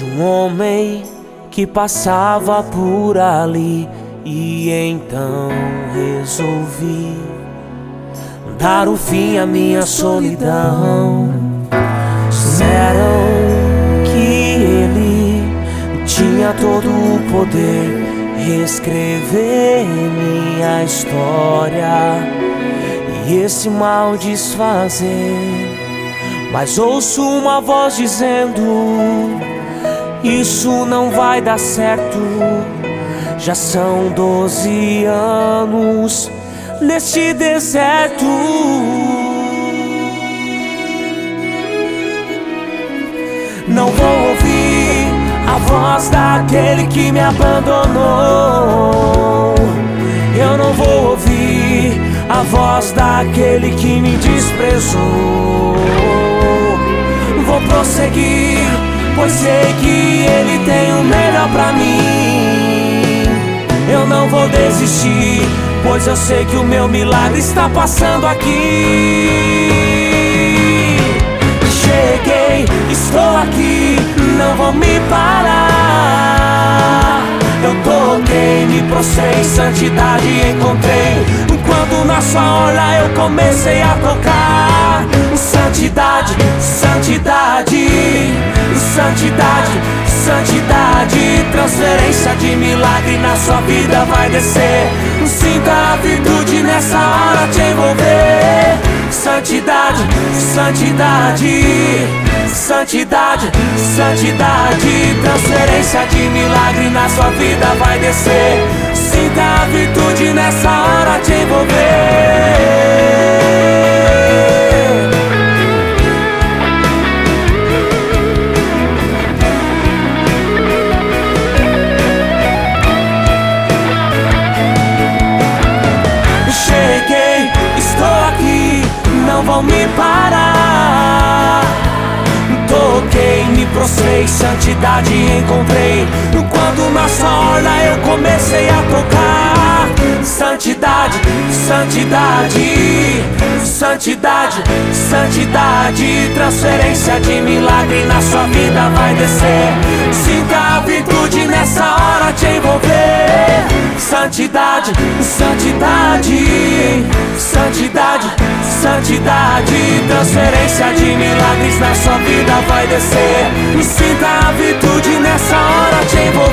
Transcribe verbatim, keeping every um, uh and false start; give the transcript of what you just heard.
de um homem que passava por ali, e então resolvi dar um fim à minha solidão. Disseram que ele tinha todo o poder, reescrever minha história e esse mal desfazer. Mas ouço uma voz dizendo: isso não vai dar certo. Já são doze anos neste deserto. Não vou ouvir a voz daquele que me abandonou. Eu não vou ouvir a voz daquele que me desprezou. Vou prosseguir, pois sei que ele tem o melhor pra mim. Eu não vou desistir, pois eu sei que o meu milagre está passando aqui. Cheguei, estou aqui, não vou me parar. Eu toquei, me prostrei, em santidade encontrei. Enquanto na sua orla eu comecei a tocar. Santidade, santidade, santidade, santidade. Transferência de milagre na sua vida vai descer. Sinta a virtude nessa hora te envolver. Santidade, santidade, santidade, santidade. Transferência de milagre na sua vida vai descer. Sinta a virtude nessa hora te envolver. Cheguei, estou aqui, não vão me parar. Toquei, me prostrei, santidade encontrei. Quando na sua orla eu comecei a tocar. Santidade, santidade, santidade, santidade. Transferência de milagre na sua vida vai descer. Sinta a virtude nessa hora te envolver. Santidade, santidade, santidade, santidade. Transferência de milagres na sua vida vai descer. Sinta a virtude nessa hora te envolver.